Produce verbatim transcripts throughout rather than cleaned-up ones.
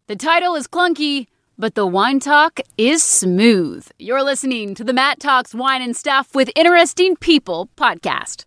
The title is clunky, but the wine talk is smooth. You're listening to the Matt Talks Wine and Stuff with Interesting People podcast.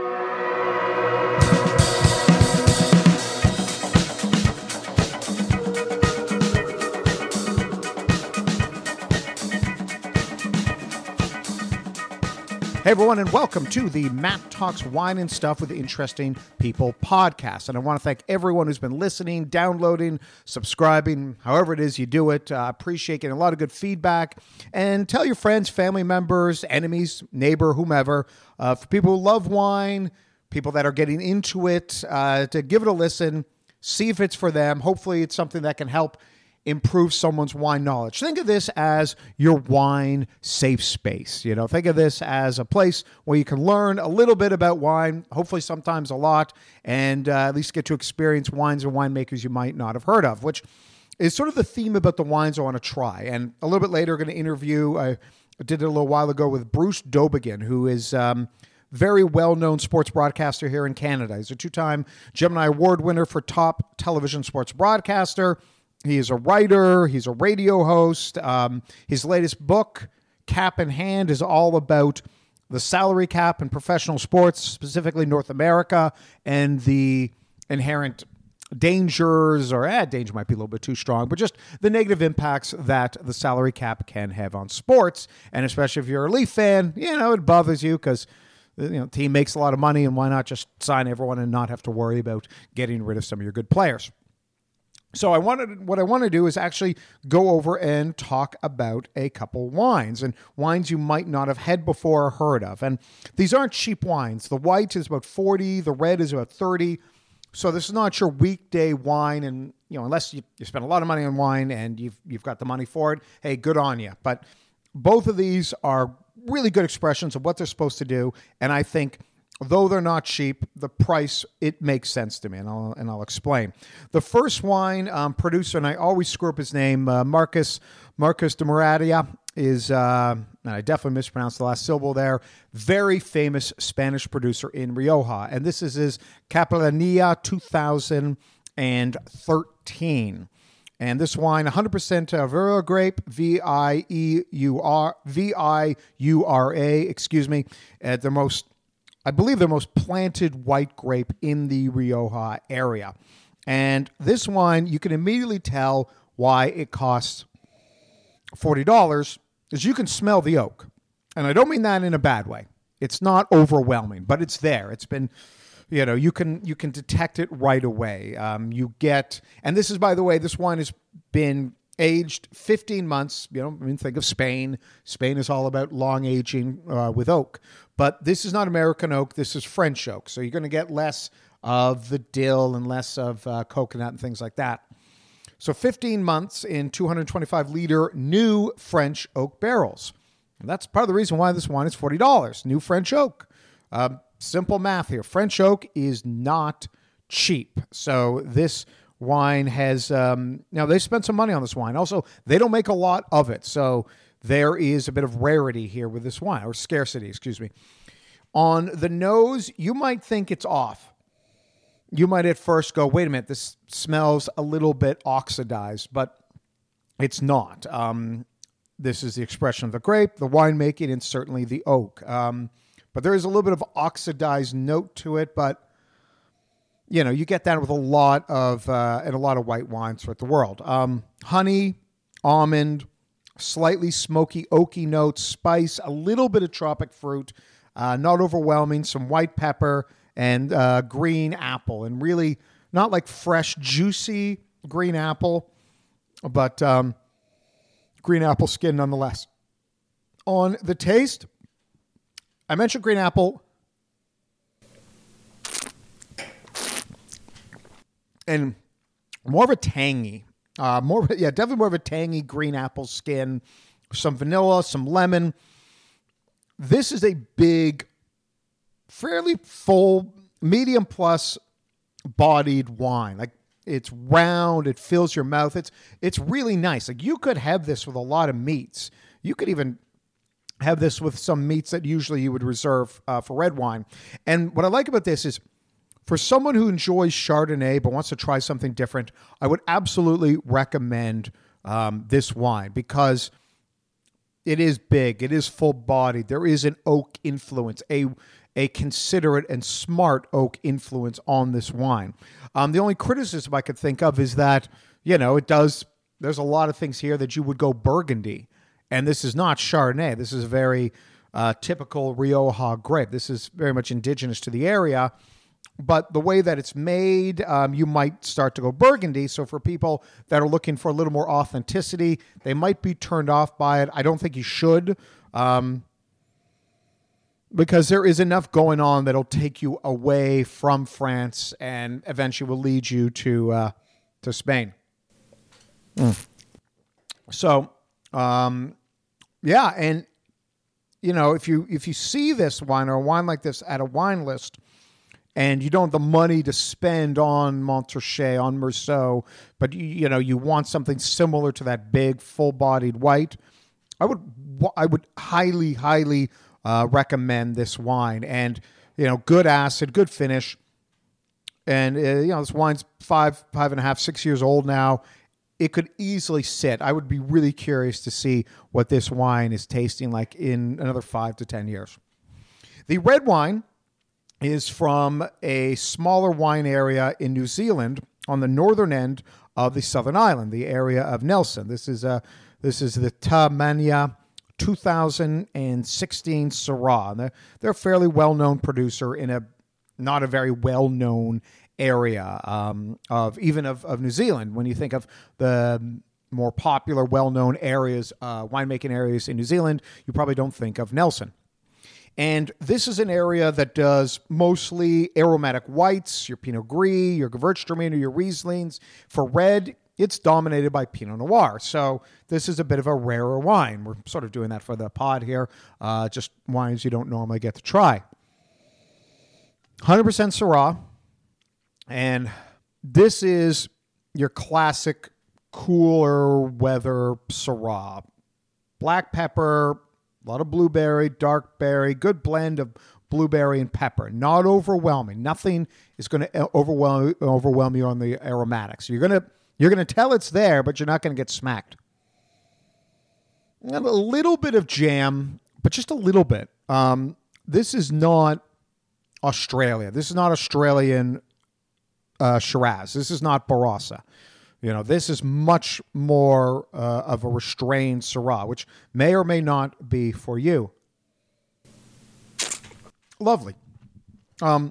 Hey everyone, and welcome to the Matt Talks Wine and Stuff with Interesting People podcast. And I want to thank everyone who's been listening, downloading, subscribing, however it is you do it. I uh, appreciate getting a lot of good feedback. And tell your friends, family members, enemies, neighbor, whomever, uh, for people who love wine, people that are getting into it, uh, to give it a listen, see if it's for them. Hopefully it's something that can help improve someone's wine knowledge. Think of this as your wine safe space. You know, think of this as a place where you can learn a little bit about wine, hopefully sometimes a lot, and uh, at least get to experience wines and winemakers you might not have heard of, which is sort of the theme about the wines I want to try. And a little bit later, we're going to interview, I did it a little while ago with Bruce Dobigan, who is um, very well-known sports broadcaster here in Canada. He's a two-time Gemini Award winner for top television sports broadcaster. He is a writer. He's a radio host. Um, his latest book, Cap in Hand, is all about the salary cap in professional sports, specifically North America, and the inherent dangers, or eh, danger might be a little bit too strong, but just the negative impacts that the salary cap can have on sports. And especially if you're a Leaf fan, you know, it bothers you because you know, team makes a lot of money, and why not just sign everyone and not have to worry about getting rid of some of your good players? So I wanted, what I want to do is actually go over and talk about a couple wines, and wines you might not have had before or heard of. And these aren't cheap wines. The white is about forty, the red is about thirty. So this is not your weekday wine, and you know, unless you, you spend a lot of money on wine and you've you've got the money for it, hey, good on you. But both of these are really good expressions of what they're supposed to do, and I think, though they're not cheap, the price, it makes sense to me, and I'll, and I'll explain. The first wine um, producer, and I always screw up his name, uh, Marcus Marcus de Moradia, is, uh, and I definitely mispronounced the last syllable there, very famous Spanish producer in Rioja. And this is his Capellanilla two thousand thirteen. And this wine, one hundred percent uh, Viura grape, V I E U R, V I U R A, excuse me, at the most, I believe the most planted white grape in the Rioja area. And this wine, you can immediately tell why it costs forty dollars, is you can smell the oak. And I don't mean that in a bad way. It's not overwhelming, but it's there. It's been, you know, you can you can detect it right away. Um, you get, and this is, by the way, this wine has been aged fifteen months. You know, I mean, think of Spain. Spain is all about long aging uh, with oak. But this is not American oak. This is French oak. So you're going to get less of the dill and less of uh, coconut and things like that. So fifteen months in two hundred twenty-five liter new French oak barrels. And that's part of the reason why this wine is forty dollars. New French oak. Uh, simple math here. French oak is not cheap. So this wine has, um, now they spent some money on this wine. Also, they don't make a lot of it. So there is a bit of rarity here with this wine, or scarcity, excuse me. On the nose, you might think it's off. You might at first go, wait a minute, this smells a little bit oxidized, but it's not. Um, this is the expression of the grape, the winemaking, and certainly the oak. Um, but there is a little bit of oxidized note to it, but you know, you get that with a lot of, uh, and a lot of white wines throughout the world. Um, honey, almond, slightly smoky, oaky notes, spice, a little bit of tropic fruit, uh, not overwhelming, some white pepper, and uh, green apple. And really not like fresh, juicy green apple, but um, green apple skin nonetheless. On the taste, I mentioned green apple, and more of a tangy, Uh, more, yeah, definitely more of a tangy green apple skin, some vanilla, some lemon. This is a big, fairly full, medium plus bodied wine. Like, it's round, it fills your mouth. It's it's really nice. Like, you could have this with a lot of meats. You could even have this with some meats that usually you would reserve uh, for red wine. And what I like about this is, for someone who enjoys Chardonnay but wants to try something different, I would absolutely recommend um, this wine because it is big. It is full-bodied. There is an oak influence, a a considerate and smart oak influence on this wine. Um, the only criticism I could think of is that, you know, it does, there's a lot of things here that you would go Burgundy. And this is not Chardonnay. This is a very uh, typical Rioja grape. This is very much indigenous to the area. But the way that it's made, um, you might start to go Burgundy. So for people that are looking for a little more authenticity, they might be turned off by it. I don't think you should. Um, because there is enough going on that'll take you away from France and eventually will lead you to uh, to Spain. Mm. So, um, yeah, and you know, if you if you see this wine or a wine like this at a wine list, and you don't have the money to spend on Montrachet, on Meursault, but you, you know you want something similar to that big, full-bodied white, I would I would highly, highly uh, recommend this wine. And you know, good acid, good finish, and uh, you know this wine's five, five and a half, six years old now. It could easily sit. I would be really curious to see what this wine is tasting like in another five to ten years. The red wine is from a smaller wine area in New Zealand on the northern end of the Southern Island, the area of Nelson. This is a this is the Tamania two thousand sixteen Syrah. They're, they're a fairly well-known producer in a not a very well-known area um, of even of, of New Zealand. When you think of the more popular, well-known areas, uh, winemaking areas in New Zealand, you probably don't think of Nelson. And this is an area that does mostly aromatic whites, your Pinot Gris, your Gewürztraminer, your Rieslings. For red, it's dominated by Pinot Noir. So this is a bit of a rarer wine. We're sort of doing that for the pod here, uh, just wines you don't normally get to try. one hundred percent Syrah. And this is your classic cooler weather Syrah. Black pepper, a lot of blueberry, dark berry, good blend of blueberry and pepper. Not overwhelming. Nothing is going to overwhelm overwhelm you on the aromatics. You're gonna you're gonna tell it's there, but you're not going to get smacked. And a little bit of jam, but just a little bit. Um, this is not Australia. This is not Australian uh, Shiraz. This is not Barossa. You know, this is much more uh, of a restrained Syrah, which may or may not be for you. Lovely. Um,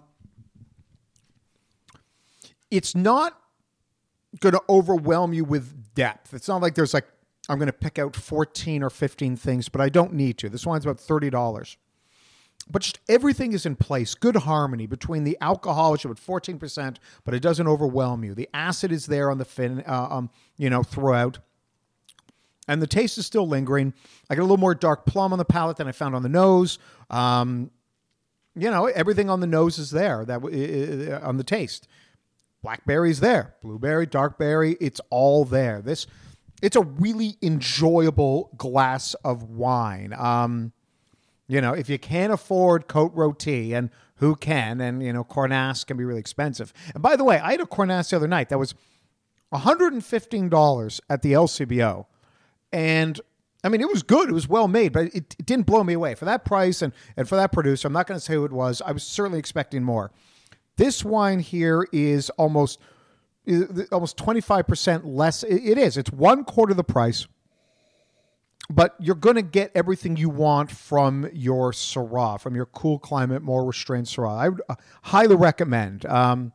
it's not going to overwhelm you with depth. It's not like there's like, I'm going to pick out fourteen or fifteen things, but I don't need to. This wine's about thirty dollars. But just everything is in place. Good harmony between the alcohol, which is about fourteen percent, but it doesn't overwhelm you. The acid is there on the fin, uh, um, you know, throughout. And the taste is still lingering. I get a little more dark plum on the palate than I found on the nose. Um, you know, everything on the nose is there that uh, on the taste. Blackberry's there. Blueberry, dark berry, it's all there. This, it's a really enjoyable glass of wine. Um You know, if you can't afford Côte Rôtie, and who can, and, you know, Cornas can be really expensive. And by the way, I had a Cornas the other night that was one hundred fifteen dollars at the L C B O. And, I mean, it was good. It was well made, but it, it didn't blow me away. For that price and, and for that producer, I'm not going to say who it was. I was certainly expecting more. This wine here is almost, almost twenty-five percent less. It, it is. It's one quarter the price. But you're going to get everything you want from your Syrah, from your cool climate, more restrained Syrah. I would uh, highly recommend. Um,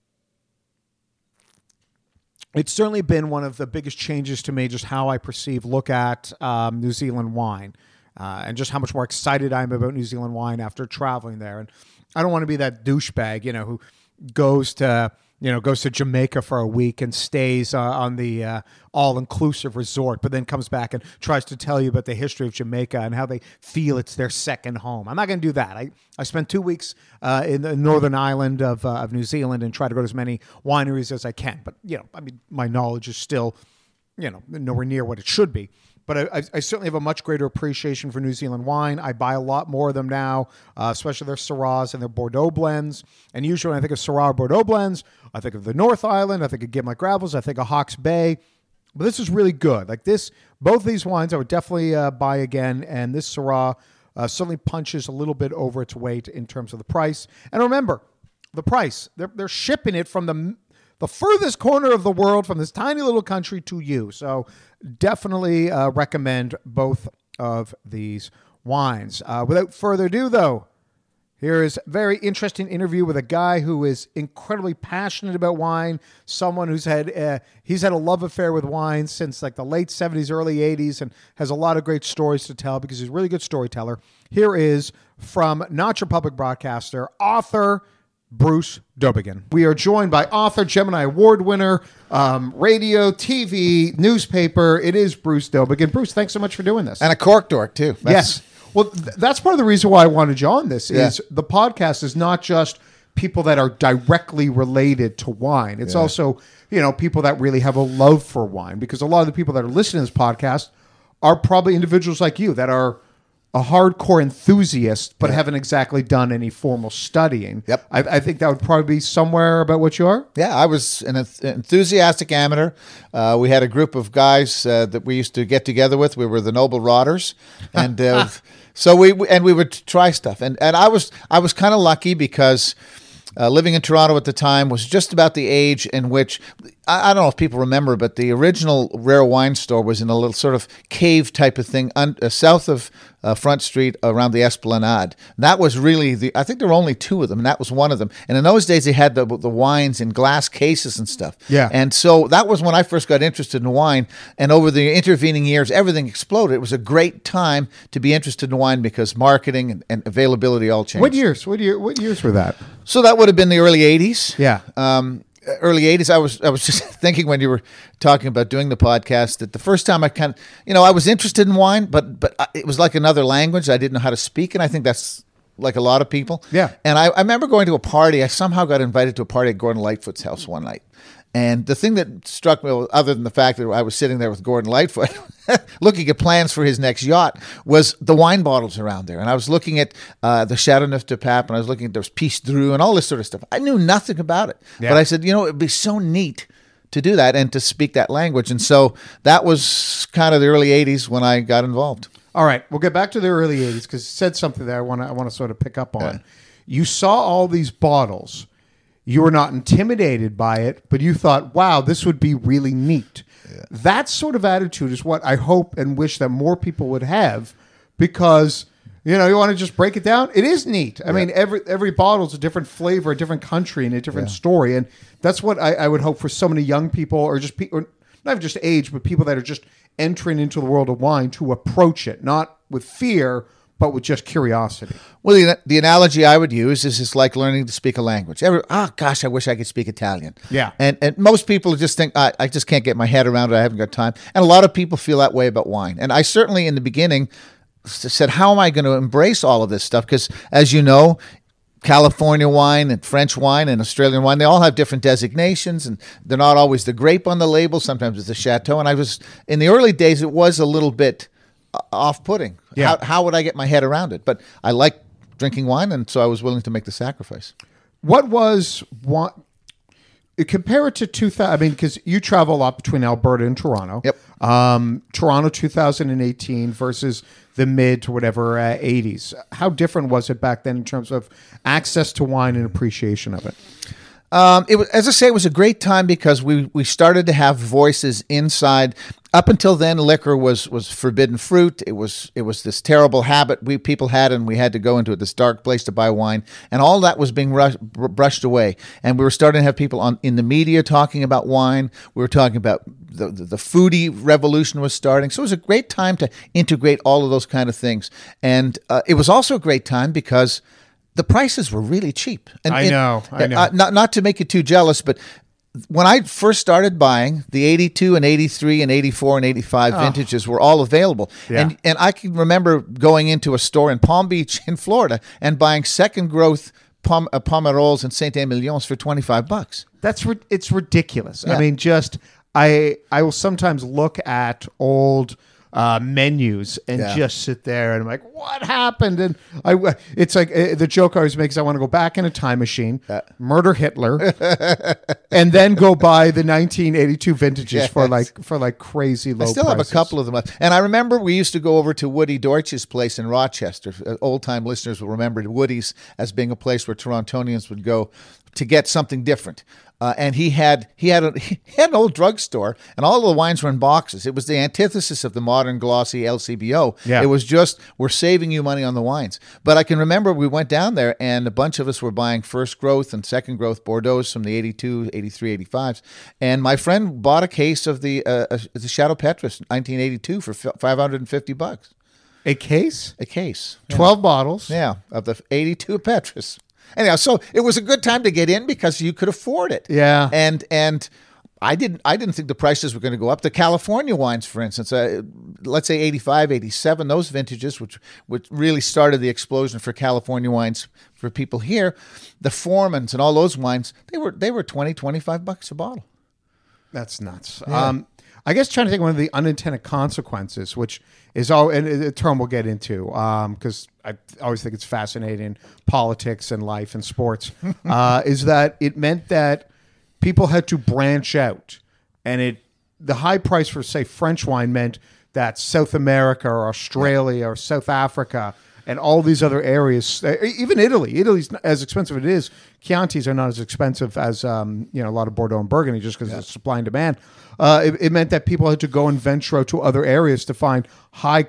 it's certainly been one of the biggest changes to me, just how I perceive, look at um, New Zealand wine, uh, and just how much more excited I am about New Zealand wine after traveling there. And I don't want to be that douchebag, you know, who goes to... you know, goes to Jamaica for a week and stays uh, on the uh, all-inclusive resort, but then comes back and tries to tell you about the history of Jamaica and how they feel it's their second home. I'm not going to do that. I, I spent two weeks uh, in the northern island of, uh, of New Zealand and try to go to as many wineries as I can. But, you know, I mean, my knowledge is still, you know, nowhere near what it should be. but I, I, I certainly have a much greater appreciation for New Zealand wine. I buy a lot more of them now, uh, especially their Syrahs and their Bordeaux blends. And usually when I think of Syrah or Bordeaux blends, I think of the North Island, I think of Gimlet Gravels, I think of Hawke's Bay. But this is really good. Like this, both these wines I would definitely uh, buy again. And this Syrah uh, certainly punches a little bit over its weight in terms of the price. And remember, the price, they're, they're shipping it from the the furthest corner of the world, from this tiny little country to you. So definitely uh, recommend both of these wines. Uh, without further ado, though, here is a very interesting interview with a guy who is incredibly passionate about wine, someone who's had uh, he's had a love affair with wine since like the late seventies, early eighties, and has a lot of great stories to tell because he's a really good storyteller. Here is from Not Your Public Broadcaster, author Bruce Dobigan. We are joined by author, Gemini Award winner, um, radio, T V, newspaper. It is Bruce Dobigan. Bruce, thanks so much for doing this. And a cork dork, too. That's... Yes. Well, th- that's part of the reason why I wanted you on this is Yeah. the podcast is not just people that are directly related to wine. It's Yeah. also, you know, people that really have a love for wine, because a lot of the people that are listening to this podcast are probably individuals like you that are a hardcore enthusiast, but Yeah. haven't exactly done any formal studying. Yep. I, I think that would probably be somewhere about what you are. Yeah, I was an enth- enthusiastic amateur. Uh, we had a group of guys uh, that we used to get together with. We were the Noble Rotters, and uh, so we and we would try stuff. And and I was I was kind of lucky because uh, living in Toronto at the time was just about the age in which I, I don't know if people remember, but the original Rare Wine store was in a little sort of cave type of thing un, uh, south of uh, Front Street around the Esplanade. That was really the. I think there were only two of them, and that was one of them. And in those days, they had the the wines in glass cases and stuff. Yeah. And so that was when I first got interested in wine. And over the intervening years, everything exploded. It was a great time to be interested in wine because marketing and, and availability all changed. What years? What year? What years were that? So that would have been the early eighties. Yeah. Um, early eighties. I was I was just thinking when you were talking about doing the podcast that the first time I kind of, you know, I was interested in wine, but but it was like another language. I didn't know how to speak, and I think that's like a lot of people. Yeah. And I, I remember going to a party. I somehow got invited to a party at Gordon Lightfoot's house one night. And the thing that struck me, other than the fact that I was sitting there with Gordon Lightfoot, looking at plans for his next yacht, was the wine bottles around there. And I was looking at uh, the Chateauneuf du Pape, and I was looking at, there was Piche Dru and all this sort of stuff. I knew nothing about it. Yeah. But I said, you know, it'd be so neat to do that and to speak that language. And so that was kind of the early eighties when I got involved. All right, we'll get back to the early eighties because you said something that I want to I want to sort of pick up on. Yeah. You saw all these bottles. You were not intimidated by it, but you thought, wow, this would be really neat. Yeah. That sort of attitude is what I hope and wish that more people would have, because, you know, you want to just break it down. It is neat. I yeah. mean, every every bottle is a different flavor, a different country, and a different yeah. story. And that's what I, I would hope for so many young people, or just people, not even just age, but people that are just entering into the world of wine, to approach it, not with fear, but with just curiosity. Well, the, the analogy I would use is it's like learning to speak a language. Every, oh, gosh, I wish I could speak Italian. Yeah. And and most people just think, I, I just can't get my head around it. I haven't got time. And a lot of people feel that way about wine. And I certainly, in the beginning, said, how am I going to embrace all of this stuff? Because, as you know, California wine and French wine and Australian wine, they all have different designations, and they're not always the grape on the label. Sometimes it's the Chateau. And I was, in the early days, it was a little bit off-putting. Yeah. How, how would I get my head around it? But I like drinking wine, and so I was willing to make the sacrifice. What was what? Compare it to two thousand. I mean, because you travel a lot between Alberta and Toronto. Yep. Um, Toronto two thousand eighteen versus the mid to whatever uh, eighties. How different was it back then in terms of access to wine and appreciation of it? Um, it was, as I say, it was a great time because we, we started to have voices inside. Up until then, liquor was, was forbidden fruit. It was it was this terrible habit we people had, and we had to go into this dark place to buy wine. And all that was being rush, br- brushed away. And we were starting to have people on in the media talking about wine. We were talking about the, the, the foodie revolution was starting. So it was a great time to integrate all of those kind of things. And uh, it was also a great time because the prices were really cheap. And I it, know, I know. Uh, not not to make you too jealous, but when I first started buying, the eighty-two and eighty-three and eighty-four and eighty-five oh. vintages were all available. Yeah. And and I can remember going into a store in Palm Beach in Florida and buying second growth Pom- uh, Pomerols and Saint-Emilions for twenty-five bucks. That's it's ridiculous. Yeah. I mean, just I I will sometimes look at old uh, menus and Yeah. just sit there and I'm like, what happened? And I, it's like uh, the joke I always make is I want to go back in a time machine, murder Hitler, and then go buy the nineteen eighty-two vintages Yes. for like for like crazy low. I still prices. have a couple of them left. And I remember we used to go over to Woody Deutsch's place in Rochester. Old time listeners will remember Woody's as being a place where Torontonians would go to get something different. Uh, and he had he had a, he had an old drugstore, and all of the wines were in boxes. It was the antithesis of the modern glossy L C B O. Yeah. It was just, we're saving you money on the wines. But I can remember we went down there, and a bunch of us were buying first growth and second growth Bordeaux from the eighty-two, eighty-three, eighty-fives. And my friend bought a case of the uh, uh, the Chateau Petrus nineteen eighty-two for five hundred fifty bucks. A case, A case. twelve bottles. Yeah, of the eighty-two Petrus. Anyhow, so it was a good time to get in because you could afford it. Yeah. And and I didn't I didn't think the prices were going to go up. The California wines, for instance, uh, let's say eighty-five, eighty-seven, those vintages, which which really started the explosion for California wines for people here, the Foremans and all those wines, they were they were twenty, twenty-five bucks a bottle. That's nuts. Um, I guess trying to think one of the unintended consequences, which is all and a term we'll get into, because um, I always think it's fascinating, politics and life and sports, uh, is that it meant that people had to branch out, and it the high price for say French wine meant that South America or Australia or South Africa and all these other areas, even Italy. Italy's not as expensive as it is. Chiantis are not as expensive as um, you know a lot of Bordeaux and Burgundy, just because of supply and demand. Uh, it, it meant that people had to go and venture out to other areas to find high,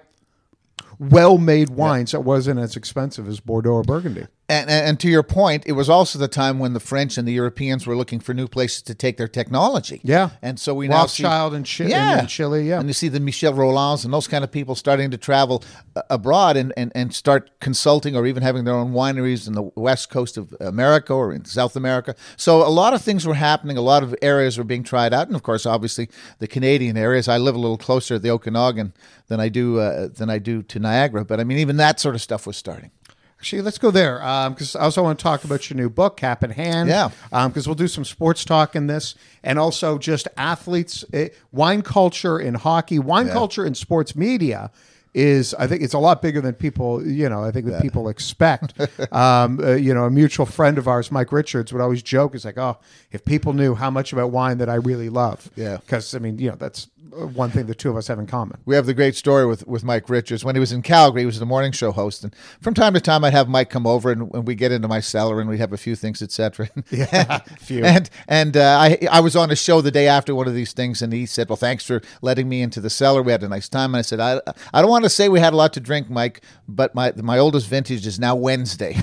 well-made wines that wasn't as expensive as Bordeaux or Burgundy. And, and, and to your point, it was also the time when the French and the Europeans were looking for new places to take their technology. Yeah. And so we now see... Rothschild and Chi- yeah. and Chile, yeah. And you see the Michel Rolands and those kind of people starting to travel uh, abroad and, and, and start consulting or even having their own wineries in the west coast of America or in South America. So a lot of things were happening. A lot of areas were being tried out. And, of course, obviously, the Canadian areas. I live a little closer to the Okanagan than I do uh, than I do to Niagara. But, I mean, even that sort of stuff was starting. Actually, let's go there because um, I also want to talk about your new book, Cap in Hand. Yeah. Because um, we'll do some sports talk in this, and also just athletes, uh, wine culture in hockey, wine Yeah. culture in sports media is, I think, it's a lot bigger than people, you know, I think that people expect. um, uh, you know, a mutual friend of ours, Mike Richards, would always joke, is like, oh, if people knew how much about wine that I really love. Yeah. Because, I mean, you know, that's one thing the two of us have in common. We have the great story with, with Mike Richards. When he was in Calgary, he was the morning show host. And from time to time, I'd have Mike come over and, and we get into my cellar and we'd have a few things, et cetera. Yeah, few. And, and uh, I, I was on a show the day after one of these things, and he said, well, thanks for letting me into the cellar. We had a nice time. And I said, I, I don't want to say we had a lot to drink, Mike, but my, my oldest vintage is now Wednesday.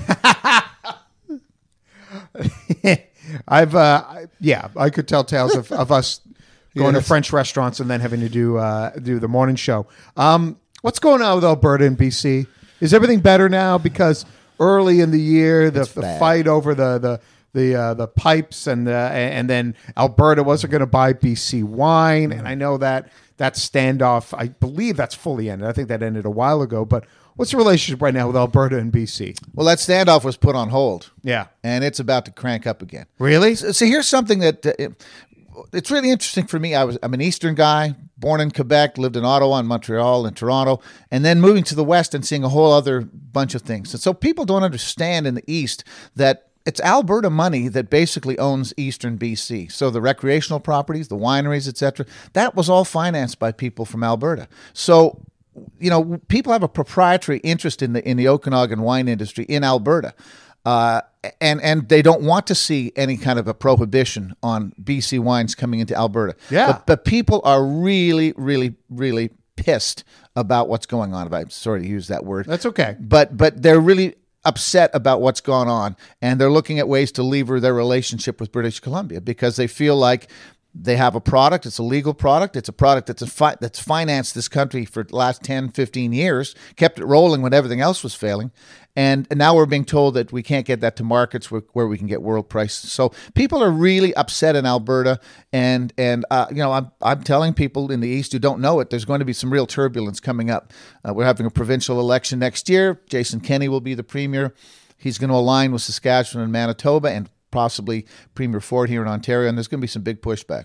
I've, uh, I- yeah, I could tell tales of, of us going Yes. to French restaurants and then having to do uh, do the morning show. Um, what's going on with Alberta and B C? Is everything better now? Because early in the year, the, the bad. fight over the the the uh, the pipes and uh, and then Alberta wasn't going to buy B C wine, and I know that that standoff. I believe that's fully ended. I think that ended a while ago. But what's the relationship right now with Alberta and B C? Well, that standoff was put on hold. Yeah, And it's about to crank up again. really? So, so here's something that uh, it, it's really interesting for me. I was I'm an Eastern guy, born in Quebec, lived in Ottawa and Montreal and Toronto, and then moving to the West and seeing a whole other bunch of things. And so people don't understand in the East that it's Alberta money that basically owns Eastern B C. So the recreational properties, the wineries, et cetera, that was all financed by people from Alberta. So, you know, people have a proprietary interest in the in the Okanagan wine industry in Alberta. Uh, and and they don't want to see any kind of a prohibition on B C wines coming into Alberta. Yeah. But, but people are really, really, really pissed about what's going on. I'm sorry to use that word. That's okay. But but they're really upset about what's gone on, and they're looking at ways to lever their relationship with British Columbia because they feel like they have a product. It's a legal product. It's a product that's a fi- that's financed this country for the last ten, fifteen years, kept it rolling when everything else was failing. And, and now we're being told that we can't get that to markets where, where we can get world prices. So people are really upset in Alberta. And, and uh, you know, I'm, I'm telling people in the East who don't know it, there's going to be some real turbulence coming up. Uh, we're having a provincial election next year. Jason Kenney will be the premier. He's going to align with Saskatchewan and Manitoba and possibly Premier Ford here in Ontario. And there's going to be some big pushback.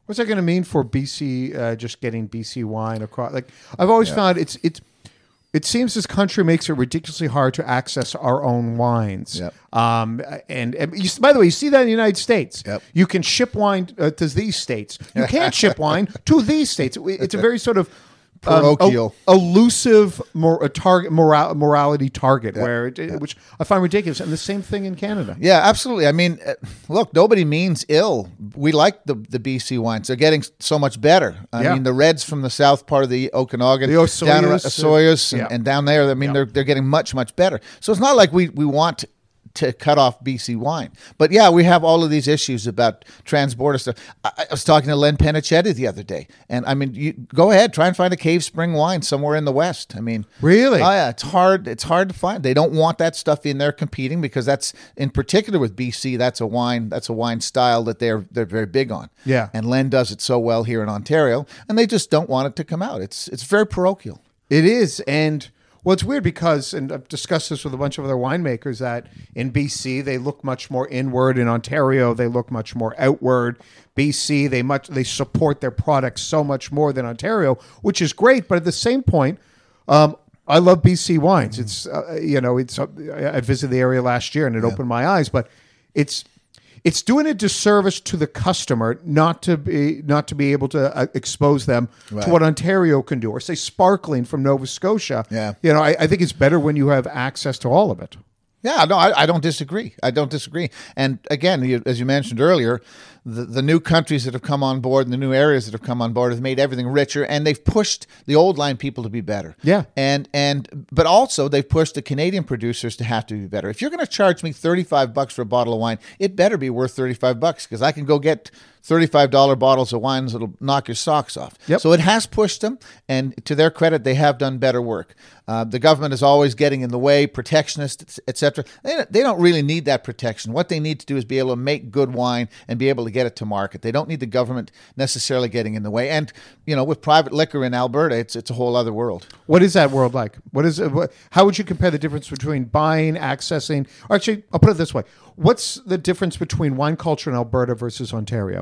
What's that going to mean for B C? Uh, just getting B C wine across? Like I've always yeah. found it's it's. It seems this country makes it ridiculously hard to access our own wines. Yep. Um, and, and you, by the way, you see that in the United States. Yep. You can ship wine uh, to these states. You can't ship wine to these states. It's a very sort of parochial, um, elusive mor- a target moral- morality target, yep. where it, yep. which I find ridiculous. And the same thing in Canada. Yeah, absolutely. I mean, look, nobody means ill. We like the the B C wines. They're getting so much better. I yeah. mean, the reds from the south part of the Okanagan, the Osoyoos, down around, Osoyoos and, yeah. and down there. I mean, yeah. they're they're getting much much better. So it's not like we we want to cut off B C wine. But yeah, we have all of these issues about transborder stuff. I, I was talking to Len Penichetti the other day, and I mean, you go ahead, try and find a Cave Spring wine somewhere in the West. I mean, really? Oh yeah, it's hard. It's hard to find. They don't want that stuff in there competing because that's, in particular with B C, that's a wine. That's a wine style that they're they're very big on. Yeah, and Len does it so well here in Ontario, and they just don't want it to come out. It's it's very parochial. It is, and. Well, it's weird because, and I've discussed this with a bunch of other winemakers, that in B C they look much more inward. In Ontario, they look much more outward. B C, they much they support their products so much more than Ontario, which is great. But at the same point, um, I love B C wines. Mm-hmm. It's uh, you know, it's uh, I visited the area last year and it yeah. opened my eyes. But it's. It's doing a disservice to the customer not to be not to be able to uh, expose them right. to what Ontario can do, or say sparkling from Nova Scotia. Yeah, you know, I, I think it's better when you have access to all of it. Yeah, no, I, I don't disagree. I don't disagree. And again, you, as you mentioned earlier, the, the new countries that have come on board and the new areas that have come on board have made everything richer, and they've pushed the old line people to be better. Yeah. And and but also they've pushed the Canadian producers to have to be better. If you're going to charge me thirty-five bucks for a bottle of wine, it better be worth thirty-five bucks, because I can go get thirty-five dollars bottles of wines that'll knock your socks off. Yep. So it has pushed them, and to their credit, they have done better work. Uh, the government is always getting in the way, protectionists, et cetera. They, they don't really need that protection. What they need to do is be able to make good wine and be able to get it to market. They don't need the government necessarily getting in the way. And, you know, with private liquor in Alberta, it's it's a whole other world. What is that world like? What is it, what, how would you compare the difference between buying, accessing, or actually, I'll put it this way. What's the difference between wine culture in Alberta versus Ontario?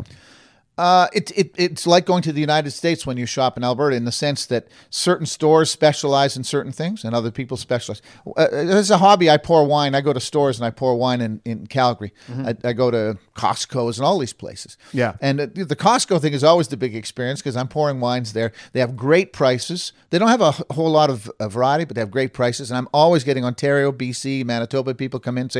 Uh, it, it it's like going to the United States when you shop in Alberta, in the sense that certain stores specialize in certain things and other people specialize. Uh, as a hobby, I pour wine. I go to stores and I pour wine in, in Calgary. Mm-hmm. I, I go to Costco's and all these places. Yeah. And uh, the Costco thing is always the big experience, because I'm pouring wines there. They have great prices. They don't have a whole lot of a variety, but they have great prices. And I'm always getting Ontario, B C, Manitoba people come in and say,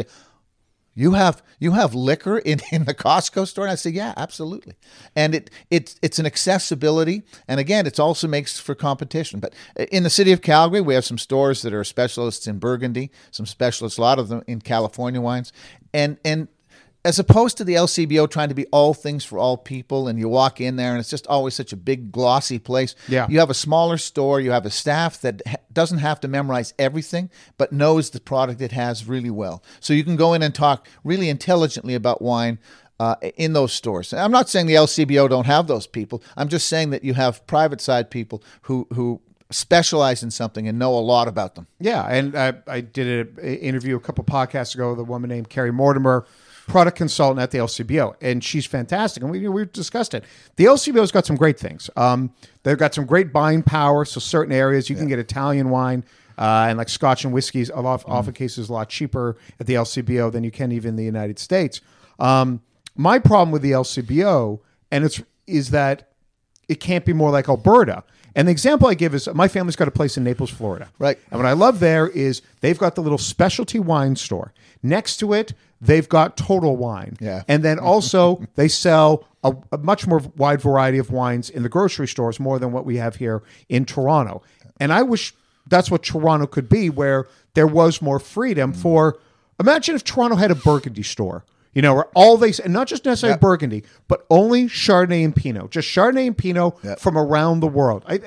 You have you have liquor in, in the Costco store? And I say, yeah, absolutely. And it it's it's an accessibility, and again, it also makes for competition. But in the city of Calgary, we have some stores that are specialists in Burgundy, some specialists, a lot of them in California wines, and and. As opposed to the L C B O trying to be all things for all people, and you walk in there and it's just always such a big, glossy place. Yeah. You have a smaller store. You have a staff that ha- doesn't have to memorize everything, but knows the product it has really well. So you can go in and talk really intelligently about wine uh, in those stores. And I'm not saying the L C B O don't have those people. I'm just saying that you have private side people who who specialize in something and know a lot about them. Yeah, and I, I did an interview a couple podcasts ago with a woman named Carrie Mortimer, product consultant at the L C B O, and she's fantastic. And we we discussed it. The L C B O's got some great things. Um, they've got some great buying power. So certain areas you yeah. can get Italian wine uh, and like Scotch and whiskeys. A lot, mm. often cases a lot cheaper at the L C B O than you can even in the United States. Um, my problem with the L C B O and it's is that it can't be more like Alberta. And the example I give is my family's got a place in Naples, Florida. Right. And what I love there is they've got the little specialty wine store. Next to it, they've got Total Wine. Yeah. And then also they sell a, a much more wide variety of wines in the grocery stores, more than what we have here in Toronto. And I wish that's what Toronto could be, where there was more freedom mm. for, imagine if Toronto had a Burgundy store. You know, where all they, and not just necessarily yep. Burgundy, but only Chardonnay and Pinot, just Chardonnay and Pinot yep. from around the world. I, I,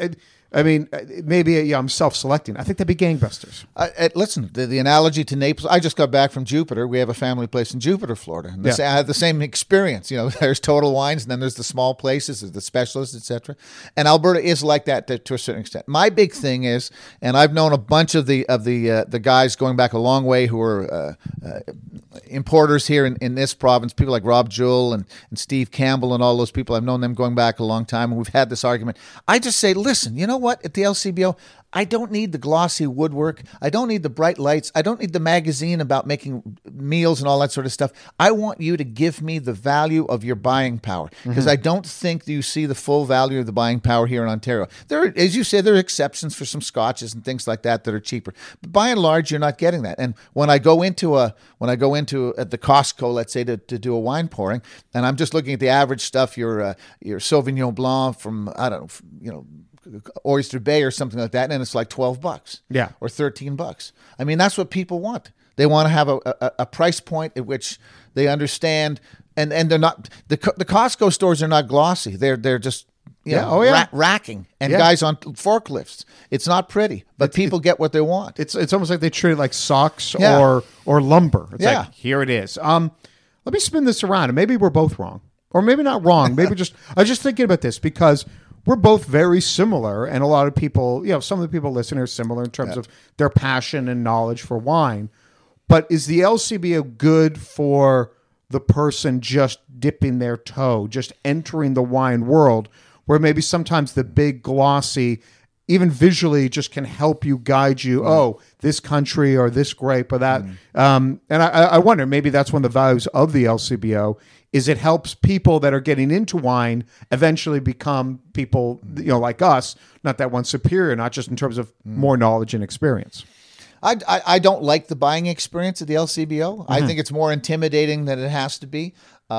I mean, uh, maybe yeah, I'm self-selecting. I think that'd be gangbusters. Uh, uh, listen, the, the analogy to Naples. I just got back from Jupiter. We have a family place in Jupiter, Florida. And the Yeah. sa- I had the same experience. You know, there's Total Wines, and then there's the small places, there's the specialists, et cetera. And Alberta is like that to, to a certain extent. My big thing is, and I've known a bunch of the of the uh, the guys going back a long way who are uh, uh, importers here in, in this province. People like Rob Jewell and, and Steve Campbell and all those people. I've known them going back a long time, and we've had this argument. I just say, listen, you know what? At the L C B O, I don't need the glossy woodwork. I don't need the bright lights. I don't need the magazine about making meals and all that sort of stuff. I want you to give me the value of your buying power, because mm-hmm. I don't think you see the full value of the buying power here in Ontario. There, are, as you say, there are exceptions for some scotches and things like that that are cheaper. But by and large, you're not getting that. And when I go into a when I go into at the Costco, let's say to, to do a wine pouring, and I'm just looking at the average stuff, your uh, your Sauvignon Blanc from I don't know, you know. Oyster Bay or something like that, and it's like twelve bucks, yeah, or thirteen bucks. I mean, that's what people want. They want to have a, a, a price point at which they understand, and, and they're not the the Costco stores are not glossy. They're they're just you yeah, know, oh yeah, ra- racking and yeah. guys on forklifts. It's not pretty, but it's, people it, get what they want. It's it's almost like they treat it like socks yeah. or or lumber. It's yeah. like, here it is. Um, let me spin this around, and maybe we're both wrong, or maybe not wrong. Maybe just I was just thinking about this because we're both very similar, and a lot of people, you know, some of the people listening are similar in terms yeah. of their passion and knowledge for wine. But is the L C B O good for the person just dipping their toe, just entering the wine world, where maybe sometimes the big glossy, even visually, just can help you guide you, mm. oh, this country or this grape or that. Mm. Um, and I, I wonder, maybe that's one of the values of the L C B O, is it helps people that are getting into wine eventually become people, you know, like us, not that one superior, not just in terms of mm. more knowledge and experience. I, I, I don't like the buying experience at the L C B O. Mm-hmm. I think it's more intimidating than it has to be.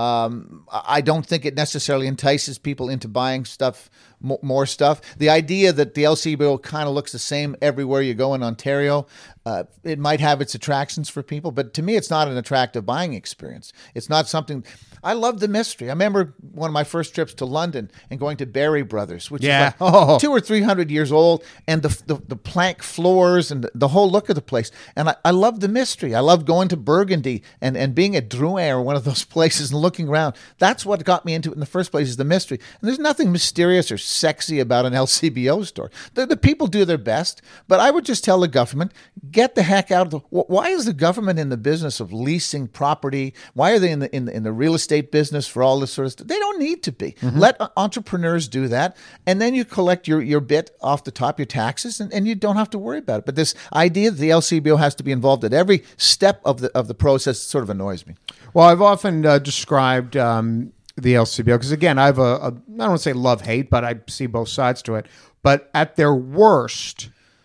Um, I don't think it necessarily entices people into buying stuff, more stuff. The idea that the L C B O kind of looks the same everywhere you go in Ontario, uh, it might have its attractions for people, but to me, it's not an attractive buying experience. It's not something. I love the mystery. I remember one of my first trips to London and going to Berry Brothers, which yeah. is like oh. two or three hundred years old, and the, the the plank floors and the, the whole look of the place. And I, I love the mystery. I love going to Burgundy and, and being at Drouin or one of those places and looking around. That's what got me into it in the first place, is the mystery. And there's nothing mysterious or sexy about an L C B O store. The, the people do their best, but I would just tell the government, get the heck out of the. Why is the government in the business of leasing property? Why are they in the in the, in the real estate business for all this sort of stuff? They don't need to be. Mm-hmm. Let entrepreneurs do that, and then you collect your, your bit off the top, your taxes, and, and you don't have to worry about it. But this idea that the L C B O has to be involved at every step of the of the process sort of annoys me. Well, I've often uh, described um, the L C B O because, again, I have a, a I don't want to say love-hate, but I see both sides to it. But at their worst,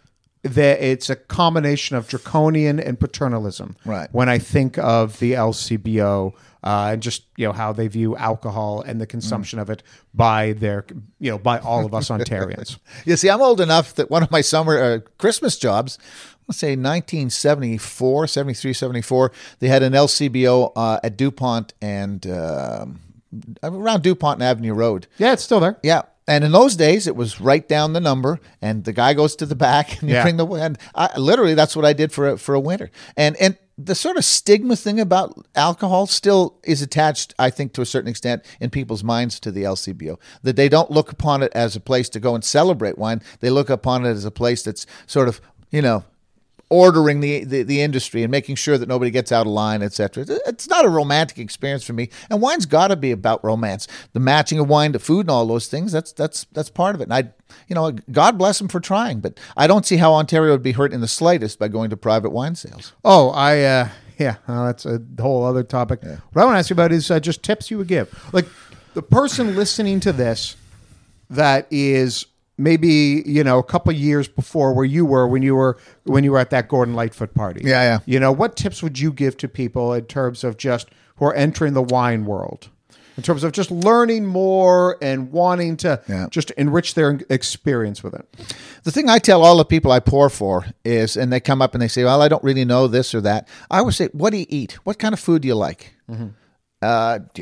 that it's a combination of draconian and paternalism. Right. When I think of the L C B O uh, and just you know how they view alcohol and the consumption mm. of it by their you know by all of us Ontarians. You see, I'm old enough that one of my summer uh, Christmas jobs, let's say nineteen seventy-four, seventy-three, seventy-four, they had an L C B O uh, at DuPont and uh, around DuPont and Avenue Road. Yeah, it's still there. Yeah. And in those days, it was write down the number, and the guy goes to the back, and you yeah. bring the and I, literally that's what I did for a, for a winter. And and the sort of stigma thing about alcohol still is attached, I think, to a certain extent in people's minds to the L C B O. That they don't look upon it as a place to go and celebrate wine; they look upon it as a place that's sort of, you know, ordering the, the, the industry and making sure that nobody gets out of line, et cetera. It's not a romantic experience for me. And wine's got to be about romance. The matching of wine to food and all those things, that's that's that's part of it. And I, you know, God bless them for trying, but I don't see how Ontario would be hurt in the slightest by going to private wine sales. Oh, I, uh, yeah, well, that's a whole other topic. Yeah. What I want to ask you about is uh, just tips you would give. Like the person listening to this that is maybe, you know, a couple of years before where you were when you were when you were at that Gordon Lightfoot party. Yeah, yeah. You know, what tips would you give to people in terms of just who are entering the wine world? In terms of just learning more and wanting to yeah. just enrich their experience with it. The thing I tell all the people I pour for is, and they come up and they say, well, I don't really know this or that. I always say, what do you eat? What kind of food do you like? Mm-hmm. Uh, do you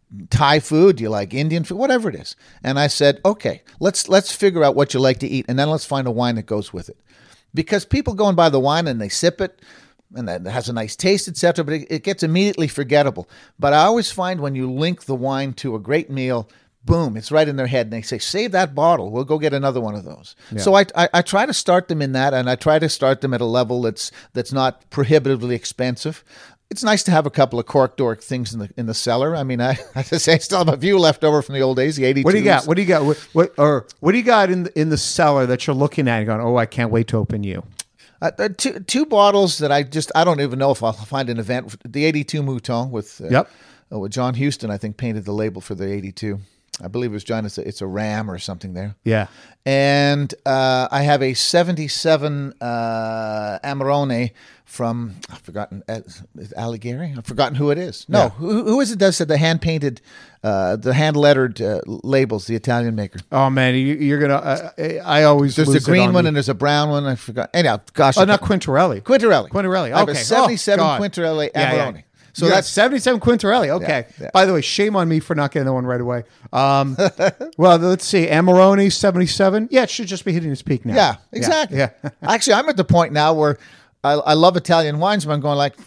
Thai food? Do you like Indian food? Whatever it is. And I said, okay, let's let's figure out what you like to eat, and then let's find a wine that goes with it. Because people go and buy the wine and they sip it, and it has a nice taste, et cetera, but it, it gets immediately forgettable. But I always find when you link the wine to a great meal, boom, it's right in their head. And they say, save that bottle. We'll go get another one of those. Yeah. So I, I I try to start them in that, and I try to start them at a level that's that's not prohibitively expensive. It's nice to have a couple of cork dork things in the in the cellar. I mean, I, I say I still have a few left over from the old days, the eighty-twos. What do you got? What do you got? What, what or what do you got in the, in the cellar that you're looking at and going, oh, I can't wait to open you? Uh, two two bottles that I just I don't even know if I'll find an event. The eighty-two Mouton with uh, yep. uh, with John Huston, I think, painted the label for the eighty-two. I believe it was John. It's a, it's a Ram or something there. Yeah. And uh, I have a seventy-seven uh, Amarone from, I've forgotten, uh, Alighieri? I've forgotten who it is. No, Yeah. who, who is it that said the hand-painted, uh, the hand-lettered uh, labels, the Italian maker? Oh, man, you, you're going to, uh, I always There's lose a green it on one you. and there's a brown one. I forgot. Anyhow, gosh. Oh, I not can't- Quintarelli. Quintarelli. Quintarelli, I have a okay. seventy-seven Oh, God. Quintarelli Yeah, yeah. Amarone. So You got that's seventy-seven Quintarelli. Okay. Yeah, yeah. By the way, shame on me for not getting that one right away. Um, well, let's see. Amarone, seventy-seven. Yeah, it should just be hitting its peak now. Yeah, exactly. Yeah. Actually, I'm at the point now where I, I love Italian wines, but I'm going like,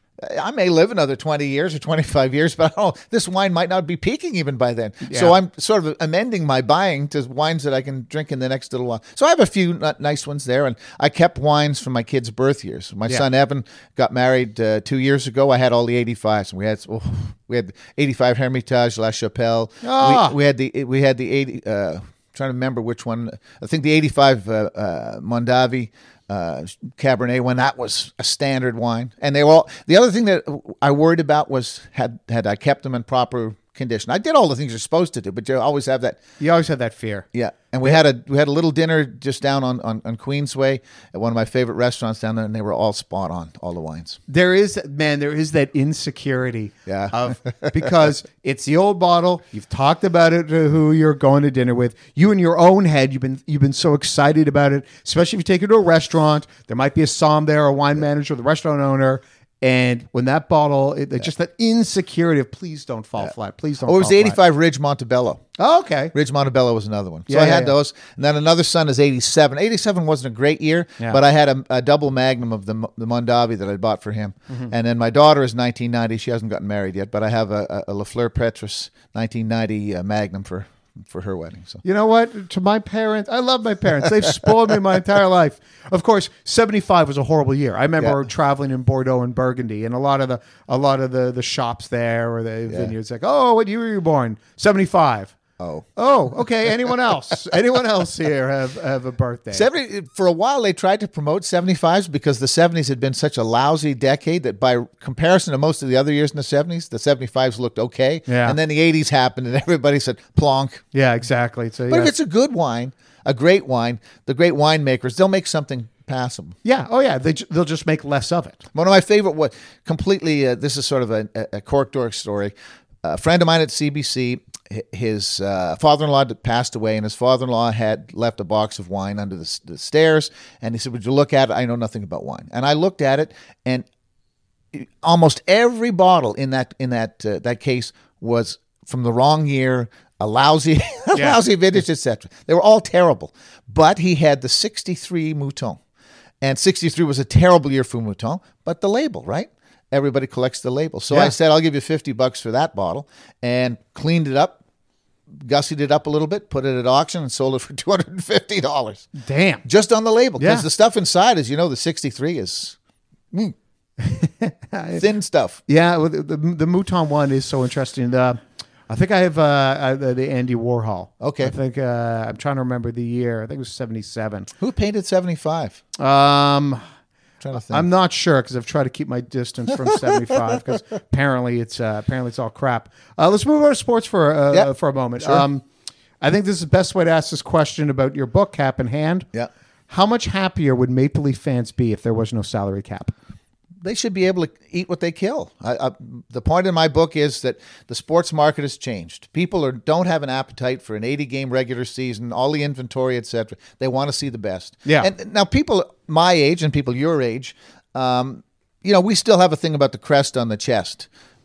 I may live another twenty years or twenty-five years, but I don't know, this wine might not be peaking even by then. Yeah. So I'm sort of amending my buying to wines that I can drink in the next little while. So I have a few n- nice ones there, and I kept wines from my kids' birth years. My Yeah. son Evan got married uh, two years ago. I had all the eighty-fives, and we had oh, we had eighty-five Hermitage, La Chapelle. Ah. We, we had the we had the eighty. Uh, trying to remember which one. I think the eighty-five uh, uh, Mondavi. Uh, Cabernet when that was a standard wine, and they were all. The other thing that I worried about was had had I kept them in proper condition. I did all the things you're supposed to do, but you always have that. You always have that fear. Yeah, and we had a we had a little dinner just down on, on, on Queensway at one of my favorite restaurants down there, and they were all spot on, all the wines. There is, man, there is that insecurity Yeah. of because it's the old bottle. You've talked about it to who you're going to dinner with. You in your own head, you've been you've been so excited about it, especially if you take it to a restaurant. There might be a somm there, a wine manager, the restaurant owner. And when that bottle, it, just that insecurity of please don't fall flat. Please don't Oh, it was fall the flat. eighty-five Ridge Montebello. Oh, okay. Ridge Montebello was another one. So Yeah, I yeah, had yeah. those. And then another son is eighty-seven. eighty-seven wasn't a great year, Yeah. but I had a, a double magnum of the the Mondavi that I bought for him. Mm-hmm. And then my daughter is nineteen ninety. She hasn't gotten married yet, but I have a, a, a Lafleur Petrus nineteen ninety uh, magnum for, for her wedding. So You know what? To my parents, I love my parents. They've spoiled me my entire life. Of course, seventy-five was a horrible year. I remember Yeah. traveling in Bordeaux and Burgundy, and a lot of the a lot of the, the shops there or the vineyards like, oh, what year were you born? seventy-five. Oh. Oh, okay. Anyone else? Anyone else here have, have a birthday? seventy for a while they tried to promote seventy-fives because the seventies had been such a lousy decade that by comparison to most of the other years in the seventies, the seventy-fives looked okay. Yeah. And then the eighties happened and everybody said plonk. Yeah, exactly. So But yeah. if it's a good wine, a great wine, the great winemakers, they'll make something passable. yeah, oh yeah, they ju- they'll just make less of it. One of my favorite, what completely, uh, this is sort of a, a cork dork story. A friend of mine at C B C, hi- his uh, father-in-law had passed away, and his father-in-law had left a box of wine under the, s- the stairs. And he said, "Would you look at it? I know nothing about wine." And I looked at it, and almost every bottle in that in that uh, that case was from the wrong year, a lousy, a Yeah. lousy vintage, et cetera. They were all terrible. But he had the sixty-three Mouton. And sixty-three was a terrible year for Mouton, but the label, right? Everybody collects the label. So Yeah. I said, I'll give you fifty bucks for that bottle, and cleaned it up, gussied it up a little bit, put it at auction, and sold it for two hundred fifty dollars. Damn. Just on the label. Because Yeah. the stuff inside is, you know, the sixty-three is mm, thin stuff. Yeah, well, the, the the Mouton one is so interesting. The I think I have uh, uh, the, the Andy Warhol. Okay. I think uh, I'm trying to remember the year. I think it was seventy-seven. Who painted seventy-five? Um, Trying to think. I'm not sure because I've tried to keep my distance from seventy-five because apparently it's uh, apparently it's all crap. Uh, let's move over to sports for uh, Yeah. for a moment. Sure. Um, I think this is the best way to ask this question about your book, Cap in Hand. Yeah. How much happier would Maple Leaf fans be if there was no salary cap? They should be able to eat what they kill. I, I, the point in my book is that the sports market has changed. People are, don't have an appetite for an eighty-game regular season, all the inventory, et cetera. They want to see the best. Yeah. And now people my age and people your age, um, you know, we still have a thing about the crest on the chest.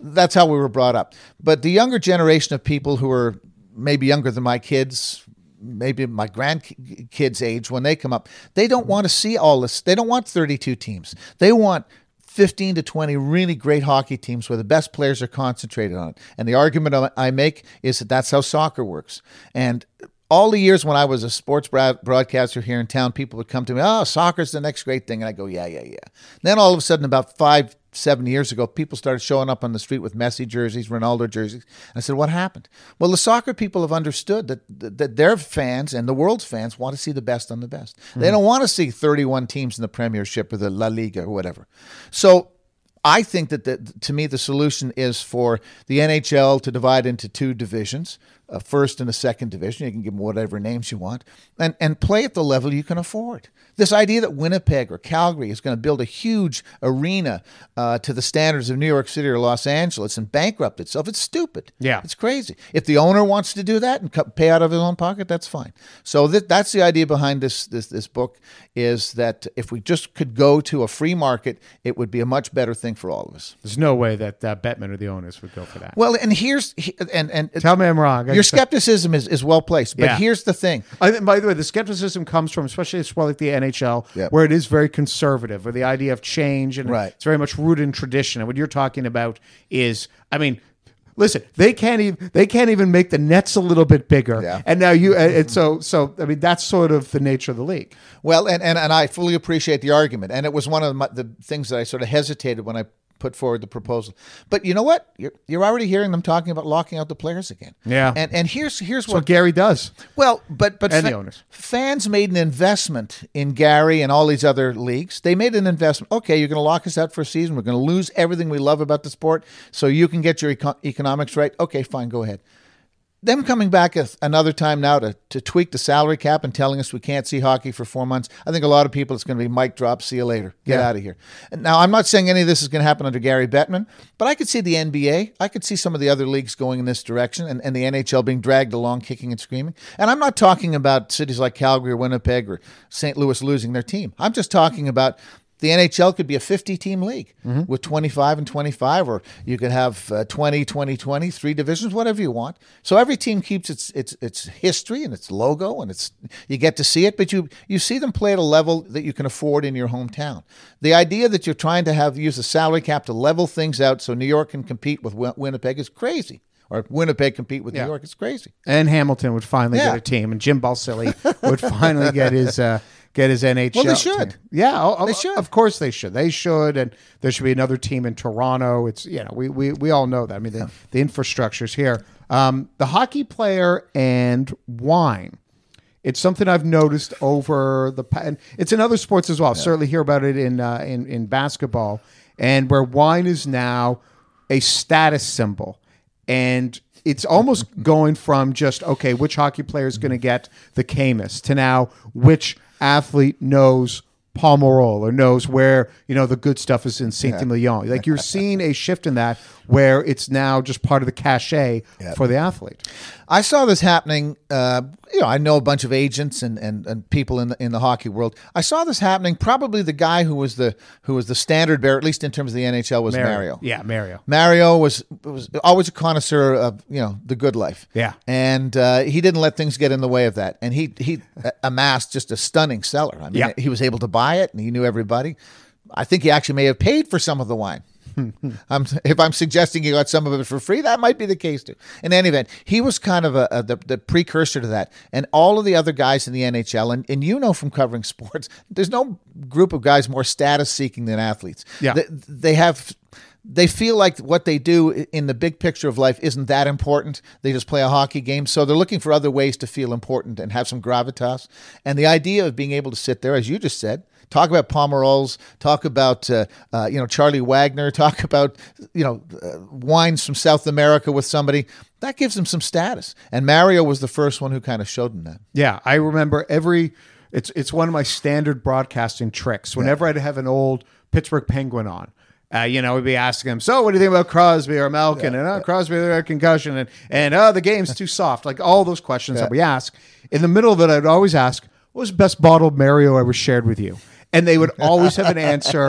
that's how we were brought up. But the younger generation of people who are maybe younger than my kids, maybe my grandkids' age, when they come up, they don't want to see all this. They don't want thirty-two teams. They want fifteen to twenty really great hockey teams where the best players are concentrated on it. And the argument I make is that that's how soccer works. And all the years when I was a sports broadcaster here in town, people would come to me, oh, soccer's the next great thing. And I go, yeah, yeah, yeah. Then all of a sudden, about five, seven years ago, people started showing up on the street with Messi jerseys, Ronaldo jerseys. And I said, what happened? Well, the soccer people have understood that, that, that their fans and the world's fans want to see the best on the best. Mm-hmm. They don't want to see thirty-one teams in the Premiership or the La Liga or whatever. So I think that, the, to me, the solution is for the N H L to divide into two divisions, a first and a second division. You can give them whatever names you want, and, and play at the level you can afford. This idea that Winnipeg or Calgary is going to build a huge arena uh, to the standards of New York City or Los Angeles and bankrupt itself, it's stupid. Yeah. It's crazy. If the owner wants to do that and pay out of his own pocket, that's fine. So th- that's the idea behind this, this this book, is that if we just could go to a free market, it would be a much better thing for all of us. There's no way that uh, Bettman or the owners would go for that. Well, and here's and and tell me I'm wrong. Your skepticism is, is well placed, but yeah. here's the thing. I think, by the way, the skepticism comes from, especially as well like the N H L, yep. where it is very conservative, where the idea of change and right. it's very much rooted in tradition. And what you're talking about is, I mean, listen, they can't even they can't even make the nets a little bit bigger. Yeah. And now you and so so I mean that's sort of the nature of the league. Well, and and, and I fully appreciate the argument, and it was one of the, the things that I sort of hesitated when I put forward the proposal. But you know what? You're you're already hearing them talking about locking out the players again. Yeah. And and here's here's That's what, what Gary does. Well, but but and fa- the owners. fans made an investment in Gary and all these other leagues. They made an investment. Okay, you're going to lock us out for a season. We're going to lose everything we love about the sport, so you can get your econ- economics right. Okay, fine, go ahead. Them coming back a, another time now to, to tweak the salary cap and telling us we can't see hockey for four months. I think a lot of people, it's going to be mic drop, see you later. Get yeah. out of here. And now, I'm not saying any of this is going to happen under Gary Bettman, but I could see the N B A. I could see some of the other leagues going in this direction and, and the N H L being dragged along, kicking and screaming. And I'm not talking about cities like Calgary or Winnipeg or Saint Louis losing their team. I'm just talking about the N H L could be a fifty-team league mm-hmm. with twenty-five and twenty-five, or you could have uh, twenty, twenty, twenty, three divisions, whatever you want. So every team keeps its its its history and its logo, and it's you get to see it, but you you see them play at a level that you can afford in your hometown. The idea that you're trying to have use the salary cap to level things out so New York can compete with Win- Winnipeg is crazy. Or Winnipeg compete with yeah. New York. It's crazy. And Hamilton would finally yeah. get a team, and Jim Balsillie would finally get his uh, get his N H L. Well, they should. Team. Yeah, oh, they oh, should. Of course, they should. They should, and there should be another team in Toronto. It's you know we we, we all know that. I mean the, yeah. the infrastructure's here. Um, the hockey player and wine. It's something I've noticed over the and it's in other sports as well. Yeah. Certainly hear about it in uh, in in basketball, and where wine is now a status symbol. And it's almost going from just, okay, which hockey player is going to get the Camus to now which athlete knows Pomerol or knows where, you know, the good stuff is in Saint-Emilion. Like you're seeing a shift in that where it's now just part of the cachet yep. for the athlete. I saw this happening. Uh, you know, I know a bunch of agents and, and, and people in the in the hockey world. I saw this happening. Probably the guy who was the who was the standard bearer, at least in terms of the N H L, was Mario. Mario. Yeah, Mario. Mario was was always a connoisseur of you know the good life. Yeah, and uh, he didn't let things get in the way of that. And he he amassed just a stunning cellar. I mean, yeah. he was able to buy it, and he knew everybody. I think he actually may have paid for some of the wine. I'm, if I'm suggesting he got some of it for free, that might be the case too. In any event, he was kind of a, a the, the precursor to that. And all of the other guys in the N H L, and, and you know from covering sports, there's no group of guys more status-seeking than athletes. Yeah. They, they have... They feel like what they do in the big picture of life isn't that important. They just play a hockey game. So they're looking for other ways to feel important and have some gravitas. And the idea of being able to sit there, as you just said, talk about Pomerols, talk about uh, uh, you know Charlie Wagner, talk about you know uh, wines from South America with somebody, that gives them some status. And Mario was the first one who kind of showed them that. Yeah, I remember every. It's it's one of my standard broadcasting tricks. Whenever yeah. I'd have an old Pittsburgh Penguin on. Uh, you know, we'd be asking him, so what do you think about Crosby or Malkin? Yeah, and oh, yeah. Crosby, a concussion. And, and oh, the game's too soft. Like all those questions yeah. that we ask. In the middle of it, I'd always ask, what was the best bottle of Mario ever shared with you? And they would always have an answer